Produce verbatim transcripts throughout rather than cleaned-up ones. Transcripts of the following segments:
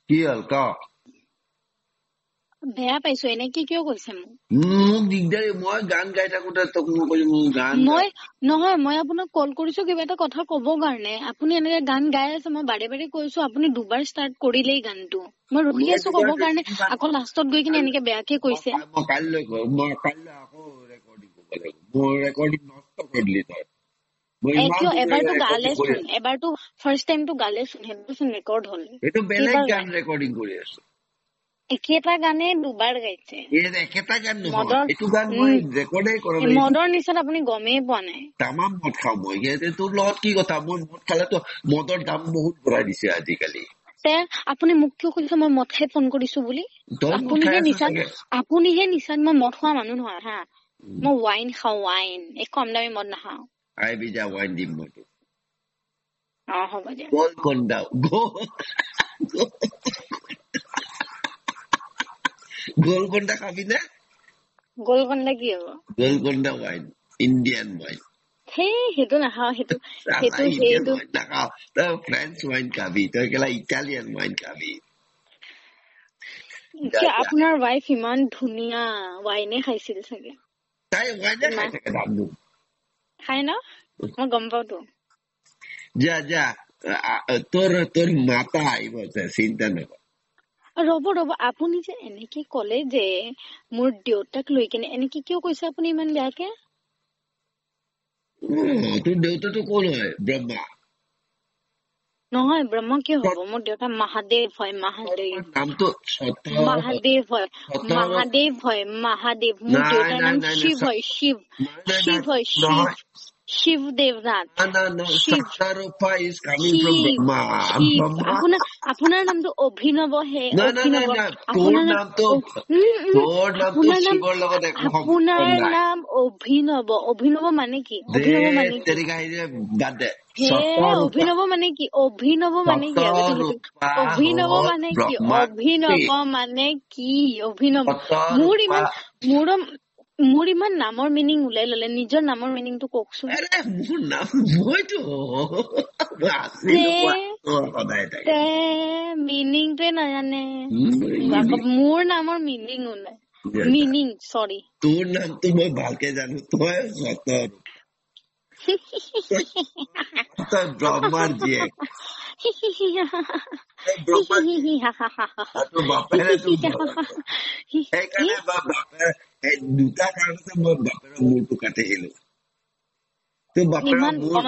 কি হল ক বেয়া পাইছো এনেকে কিয় কৈছে মোক মোক দিগদাৰি মই গান গাই থাকোতে তোক মই কৈছো মোক গান মই নহয় মই আপোনাক কল কৰিছো কিবা এটা কথা ক'ব কাৰণে আপুনি এনেকে গান গাই আছে মই বাৰে বাৰে কৈছো আপুনি দুবাৰ ষ্টাৰ্ট কৰিলেই গানটো মই ৰখি আছো ক'ব কাৰণে আকৌ লাষ্টত গৈ কিনে এনেকে বেয়াকে কৈছে মই কাইলৈ মই কাইলৈ আকৌ ৰেকৰ্ডিং কৰিব লাগিব মোৰ ৰেকৰ্ডিং নষ্ট কৰিলি তই কিয় এবাৰটো গালেচোন এবাৰটো ফাৰ্ষ্ট টাইমটো গালেচোন সেইটোচোন ৰেকৰ্ড হ'ল এইটো বেলেগ গান ৰেকৰ্ডিং কৰি আছো একেটা গানে দুবাৰ গাইছে এই একেটা গান নহয় এইটো গান মই ৰেকৰ্ডে কৰা নাই মদৰ নিচাত আপুনি গমেই পোৱা নাই তামাম মদ খাওঁ মই তোৰ লগত কি কথা মই মদ খালেতো মদৰ দাম বহুত বঢ়াই দিছে আজিকালি তে আপুনি মোক কিয় কৈছে মই মদ খাই ফোন কৰিছো বুলি আপুনিহে নিচান আপুনিহে নিচান মই মদ খোৱা মানুহ নহয় হা মই ওয়াইন খাওঁ ওয়াইন এক কম দামী মদ নাখাওঁ আই বিজা ওয়াইন দিম মই তোক অ হ'ব দিয়া গোলকন্ডা গোলকন্ডা খাবি না গোলকন্ডা কি হ'ব গোলকন্ডা ওয়াইন ইন্ডিয়ান ওয়াইন হে হেতু নাখাওঁ হেতু হেতু হেতু নাখাওঁ তই ফ্ৰেঞ্চ ওয়াইন খাবি তই কেলা ইটালিয়ান ওয়াইন খাবি কি আপোনাৰ ওয়াইফ ইমান ধুনীয়া ওয়াইনে খাইছিল চাগে তাই ওয়াইনে খাই থাকে দামু খাই না মই গম পাওঁ তো যা যা তোৰ তোৰ মাতা আহিব চিন্তা নকৰ ৰব ৰব আপুনি যে এনেকে কলে যে মোৰ দেউতাক লৈ কিনে এনেকে কিয় কৈছে আপুনি ইমান বেয়াকে তোৰ দেউতাটো কোন হয় ব্ৰহ্মা নহয় ব্ৰহ্মা কিয় হ'ব মোৰ দেউতা মহাদেৱ হয় মহাদেৱ নামটো মহাদেৱ হয় মহাদেৱ হয় মহাদেৱ মোৰ দেউতাৰ নাম শিৱ হয় শিৱ শিৱ হয় শিৱ শিৱ দেৱনাথ আপোনাৰ আপোনাৰ নামটো অভিনৱ হে অভিনৱ আপোনাৰ নাম অভিনৱ অভিনৱ মানে কি অভিনৱ মানে কি অভিনৱ মানে কি অভিনৱ মানে কি অভিনৱ মানে কি অভিনৱ মানে কি অভিনৱ মোৰ ইমান মোৰ মোৰ ইমান নামৰ মিনিং ওলাই ললে নিজৰ নামৰ মিনিংটো কওকচোন মোৰ নাম মইতো মিনিংটোৱে নাজানে মোৰ নামৰ মিনিং ওলাই মিনিং চৰি তোৰ নামটো মই ভালকে জানো তই সতৰ তই ব্ৰহ্মাৰ জীয়েক সেইকাৰণে বাপেৰ দুটা কাৰণতে মই বাপেৰৰ মূৰটো কাটিছিলো তোৰ বাপেৰৰ মূৰ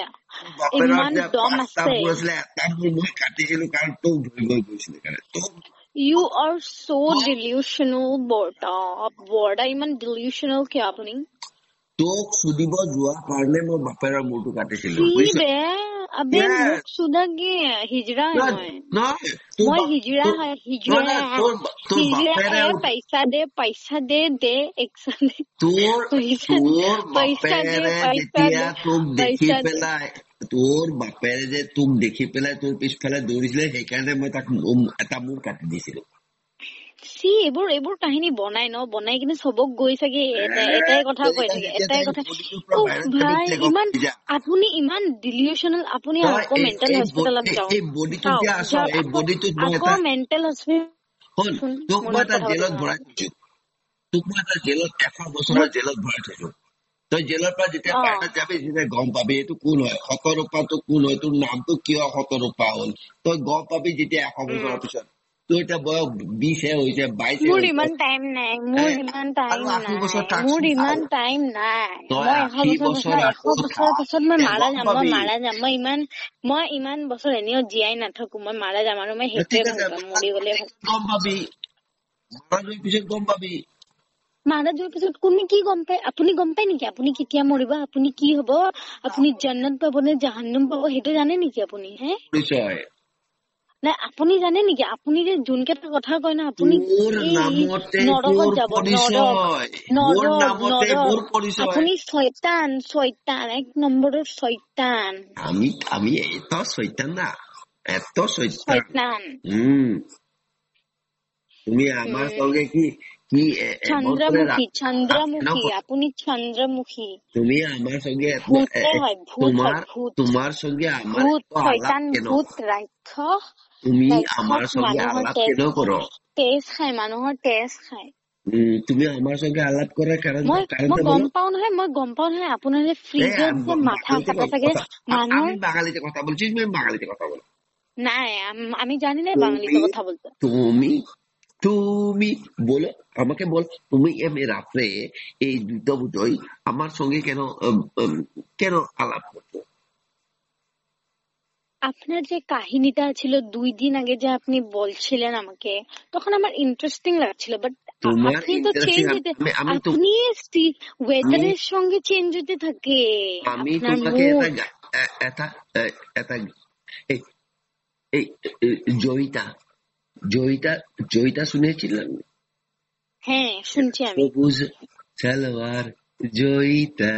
এটা মূৰ মই কাটিছিলো কাৰণ তোক ধৰি গৈ গৈছিলে কাৰণে তোক You are so delusional, Borta. Borta, Iman delusional কিয় আপুনি? তোক সুধিব যোৱা কাৰণে মই বাপেৰৰ মূৰটো কাটিছিলো বুজিছ বে আবে মোক সুধা কি হিজৰা হয় মই হিজৰা হয় হিজৰা তোৰ বাপেৰে পইচা দে পইচা দে দে একচন তোৰ তোৰ বাপেৰে যেতিয়া তোক দেখি পেলাই তোৰ বাপেৰে যে তোক দেখি পেলাই তোৰ পিছফালে দৌৰিছিলে সেইকাৰণে মই তাক এটা মূৰ কাটি দিছিলো সি এইবোৰ এইবোৰ কাহিনী বনাই ন বনাই কিনে সবক গৈ চাগে এটাই কথা কৈ থাকে এটাই কথা ভাই ইমান আপুনি ইমান ডিলিউশনাল আপুনি আকৌ মেন্টাল হস্পিটালত যাওক এই বডিটো যে আছে এই বডিটোত মই আকৌ মেন্টাল হস্পিটাল তোক মই এটা জেলত ভৰাই থৈছো তোক মই এটা জেলত এশ বছৰৰ জেলত ভৰাই থৈছো তই জেলৰ পৰা যেতিয়া বাহিৰত যাবি যেতিয়া গম পাবি এইটো কোন হয় শতৰূপাটো কোন হয় তোৰ নামটো কিয় শতৰূপা হ'ল তই গম পাবি যেতিয়া এশ বছৰৰ পিছত তোৰ এতিয়া বয়স বিশ হে হৈছে বাইশ মোৰ ইমান টাইম নাই মোৰ ইমান টাইম নাই মোৰ ইমান টাইম নাই মই এশ বছৰ এশ বছৰৰ পাছত মই মাৰা যাম মই মাৰা যাম মই ইমান মই ইমান বছৰ এনেও জীয়াই নাথাকো মই মাৰা যাম আৰু মই সেইটোৱে ভাল পাম মৰি গলে গম পাবি মাৰা যোৱাৰ পিছত গম পাবি মাৰা যোৱাৰ পিছত কোনে কি গম পায় আপুনি গম পায় নেকি আপুনি কেতিয়া মৰিব আপুনি কি হব আপুনি জান্নাত পাব নে জাহান্নাম পাব সেইটো জানে নেকি আপুনি হে পৰিচয় না আপুনি জানে নেকি আপুনি যে যোনকেইটা কথা কয় না আপুনি নৰকত যাব আপুনি শয়তান শয়তান এক নম্বরের শয়তান আমি আমি এত শয়তান না এত শয়তান শয়তান হুম তুমি আমার সঙ্গে কি কি চন্দ্রমুখী চন্দ্রমুখী আপনি চন্দ্রমুখী তুমি আমার সঙ্গে ভূত হয় ভূত তোমার হয় ভূত তোমার সঙ্গে আমার ভূত এত আলাপ শয়তান কেন ভূত ৰাক্ষস তুমি আমার ৰাক্ষস সঙ্গে মানুহৰ আলাপ তেজ কেন করো তেজ খায় মানুহৰ তেজ খায় উম, তুমি আমার সঙ্গে আলাপ করার কারণ মই মই কারণটা গম বলো পাও নহয় মই গম পাও নহয় আপোনাৰ যে এই ফ্ৰিজত আমি যে মাথা বাঙালিতে কাটা থাকে কথা মানুহৰ আমি বাঙালিতে কথা বলছি তুমি বাঙালিতে কথা বলো নাই আম- আমি জানি না বাঙালিতে তুমি কথা বলতে তুমি তুমি বলো আমাকে বল তুমি এমনি রাত্রে এই দুটো বুঝোই আমার সঙ্গে কেন উম, উম, কেন আলাপ করছো আপনার যে কাহিনীটা ছিল দুই দিন আগে যে আপনি বলছিলেন আমাকে তখন আমার ইন্টারেস্টিং লাগছিল বাট তোমার আপনি তো ইন্টারেস্টিং চেঞ্জ হতে আমি আমি তো আপনি আমি ওয়েদারের সঙ্গে চেঞ্জ হতে থাকে আমি আপনার তোমাকে এটা মুড গা- এ- এটা এ- এটা এই এই এই জয়িতা জয়িতা জয়িতা শুনেছিলাম হ্যাঁ শুনছি আমি সবুজ সালোয়ার জয়িতা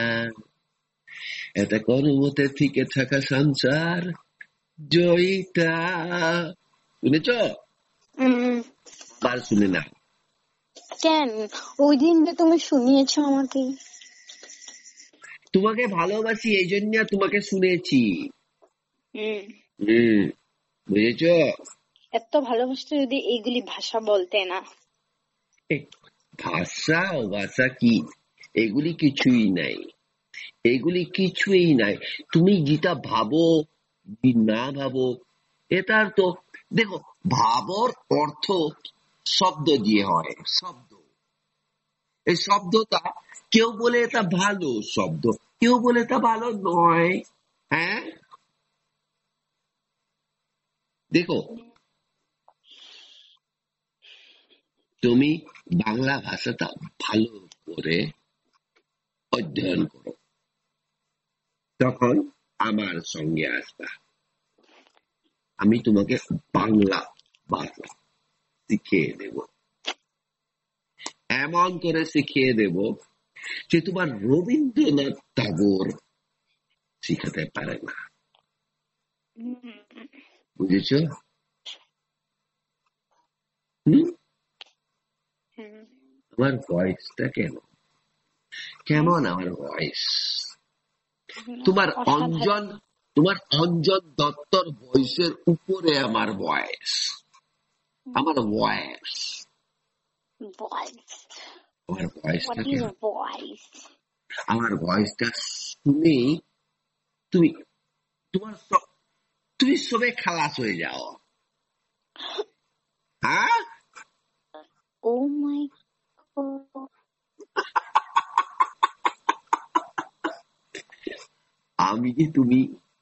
এটা কর্মতে থেকে থাকা সংসার জয়িতা শুনেছ উম, আর শুনে না কেন ওই দিন যে তুমি শুনিয়েছো আমাকে তোমাকে ভালোবাসি এই জন্য তোমাকে শুনেছি হুম হম বুঝেছ এত ভালোবাসতে যদি এইগুলি ভাষা বলতে না এই ভাষা ও ভাষা কি এগুলি কিছুই নাই এগুলি কিছুই নাই তুমি যেটা ভাবো কি না ভাবো এটার তো দেখো ভাবর অর্থ শব্দ দিয়ে হয় শব্দ এই শব্দটা কেউ বলে এটা ভালো শব্দ কেউ বলে এটা ভালো নয় হ্যাঁ দেখো তুমি বাংলা ভাষাটা ভালো করে অধ্যয়ন করো তখন আমার সঙ্গে আসবা আমি তোমাকে বাংলা ভাষা শিখিয়ে দেব এমন করে শিখিয়ে দেব যে তোমার রবীন্দ্রনাথ টাগোর শিখাতে পারে না বুঝেছ হম আমার ভয়েসটা কেমন কেমন আমার ভয়েস তোমার অঞ্জন তোমার অঞ্জন দত্তর ভয়েসের উপরে আমার ভয়েস আমার ভয়েস আমার ভয়েসটা কেমন আমার ভয়েসটা শুনে তুমি তোমার সব- তুমি সবে খালাস হয়ে যাও হ্যাঁ ও মাই গড আমি যে তুমি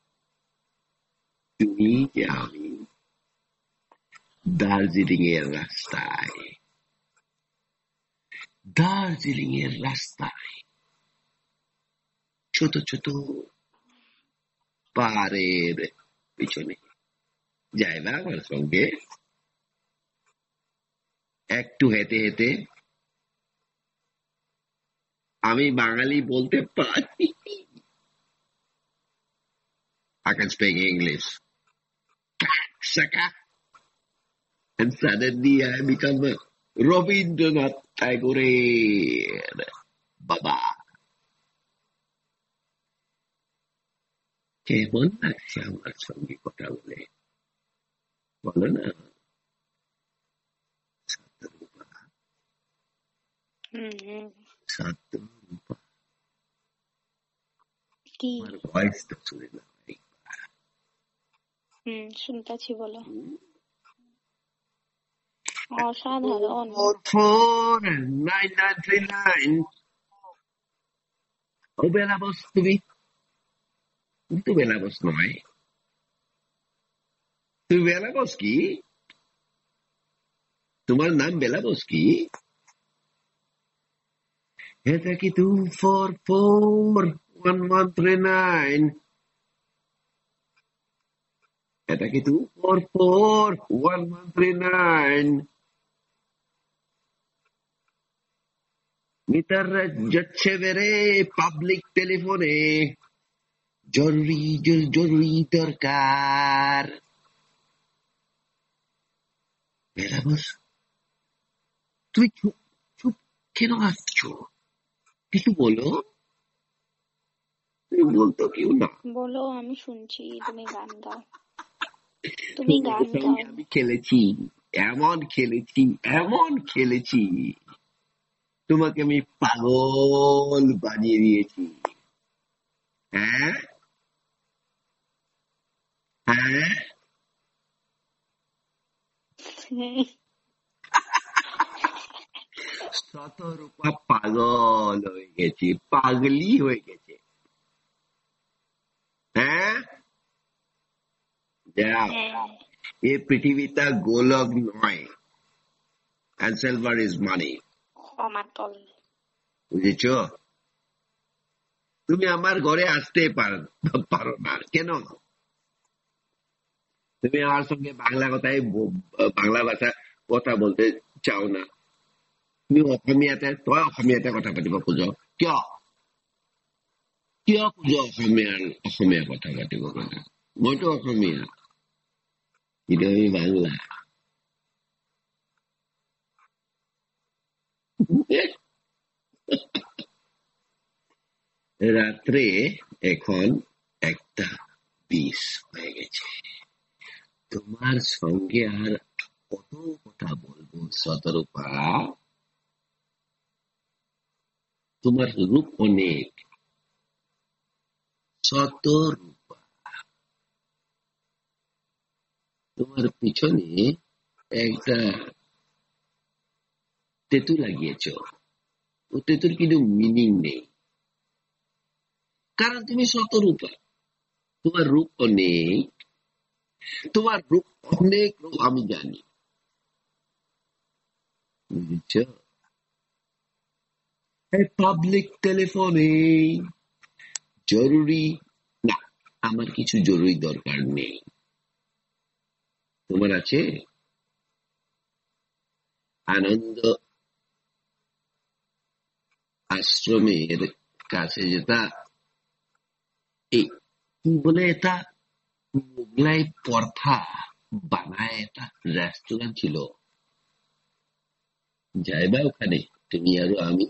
তুমি যে আমি দার্জিলিং এর রাস্তায় দার্জিলিং এর রাস্তায় ছোট ছোট পাহাড়ের পিছনে যাই না আমার সঙ্গে একটু হেঁটে হেঁটে আমি বাঙালি বলতে পারি I can speak English. Saka. And suddenly I become a Rabindranath Tagore. Baba. কেমন লাগছে আমার সঙ্গে কথা বলে বলো না সাতরূপা সাতরূপা কি আমার ভয়েসটা শুনে না হুম শুনতেছি বলো অসাধারণ four four nine nine three nine ও বেলা বস তুমি তুমি তো বেলা বস নয় তুমি বেলা বস কি তোমার নাম বেলা বস কি এটা কি two four four one one three nine এটা কি two four four one one three nine metre যাচ্ছে বেড়ে পাবলিক টেলিফোনে জরুরি জ- জরুরি দরকার বেলা বস তুমি চুপ কেন আসছো? কিছু বলো। তুমি বলতো কেউ না। বলো, আমি শুনছি। তুমি গান গাও, তুমি গান গাও। আমি খেলেছি, এমন খেলেছি, এমন খেলেছি, তোমাকে আমি পাগল বানিয়ে দিয়েছি। হ্যাঁ হ্যাঁ, শতরূপা পাগল হয়ে গেছে, পাগলি হয়ে গেছে। হ্যাঁ, যাও, এই পৃথিবীটা গোলক নয়, and silver is money. সমাতল। বুঝেছ? তুমি আমার ঘরে আসতে পারো পারো না কেন? তুমি আমার সঙ্গে বাংলা কথায় বাংলা ভাষা কথা বলতে চাও না। তুমি অসমীয়াতে তই অসমীয়াতে কথা পাতিব খোজ কিয়? কিয় খোজ অসমীয়াৰ অসমীয়া কথা পাতিব কাৰণে? মইতো অসমীয়া, কিন্তু আমি বাংলা। রাত্রে এখন একটা বিষ হয়ে গেছে। তোমার সঙ্গে আর কত কথা বলবো শতরূপা? তোমার রূপ অনেক, শতরূপা। তোমার পিছনে একটা তেতু লাগিয়েছ, ও তেতুর কিন্তু মিনিং নেই, কারণ তুমি শতরূপা। তোমার রূপ অনেক, তোমার রূপ অনেক রূপ আমি জানি। বুঝছ? পাবলিক টেলিফোনে জরুরি না, আমার কিছু জরুরি দরকার নেই। তোমার আছে? আনন্দ আশ্রমের কাছে যেটা এই কি বলে এটা মোগলাই পরথা বানায় একটা রেস্টুরেন্ট ছিল, যাইবা ওখানে তুমি আর আমি?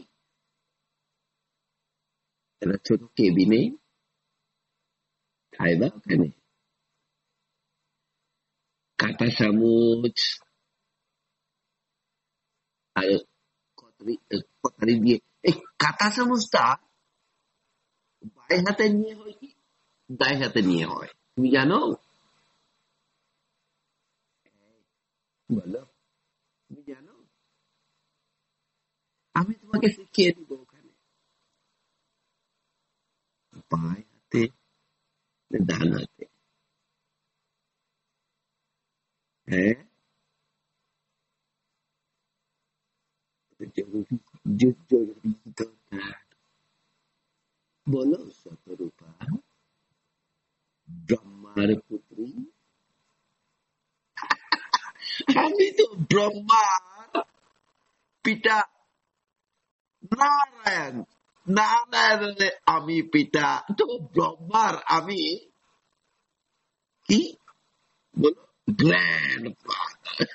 একটা ছোট কেবিনে খাইবা ওখানে, কাঁটা চামচ আর কতরি কটারি দিয়ে। এই কাঁটা চামচটা বাই হাতে নিয়ে হয় কি দায় হাতে নিয়ে হয় তুমি জানো? বলো, তুমি জানো? আমি তোমাকে শিখিয়ে দিব ওখানে, বাই হাতে ডান হাতে। হ্যাঁ, জরুরি জরুরি দরকার। বলো শতরূপা, ব্রহ্মার পুত্রী। আমি তো ব্রহ্মার পিতা নারায়ণ, নারায়ণের আমি পিতা, তো ব্রহ্মার আমি কি বলো গ্র্যান্ড ফাদার।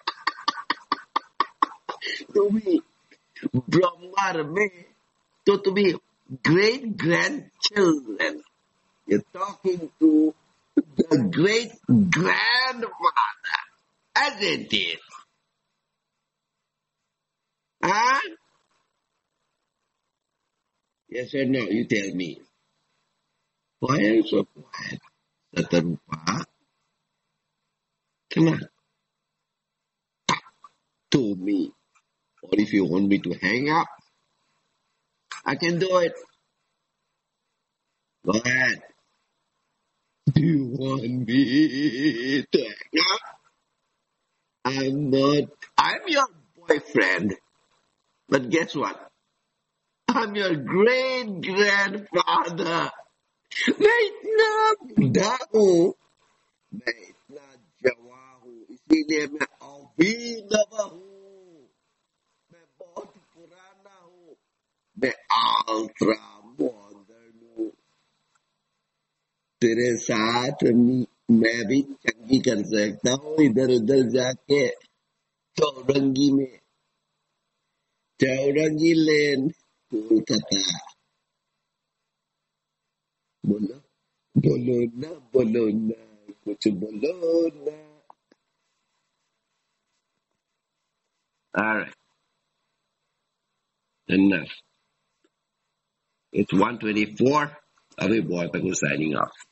তুমি ব্রহ্মার মেয়ে, তো তুমি great grand children. You're talking to the great grandfather, isn't it? Huh? Yes or no? You tell me. Why are you so quiet, Satarupa? Come on. Talk to me. Or if you want me to hang up, I can do it. Go ahead. Do you want me to hang up? I'm not. I'm your boyfriend. But guess what? I'm your great grandfather. मैं इतना बूढ़ा हूँ, मैं इतना जवा हूँ, इसीलिए मैं अभिनव हूँ। मैं बहुत पुराना हूँ, मैं अल्ट्रा मॉडर्न हूँ। तेरे साथ मैं भी चंगी कर सकता हूँ इधर उधर जाके चौरंगी में। Chaurangilin. Kata. Bola. Bolona, bolona. Kuchu bolona. Alright. Enough. It's one twenty-four. I'll be boy, but we're signing off.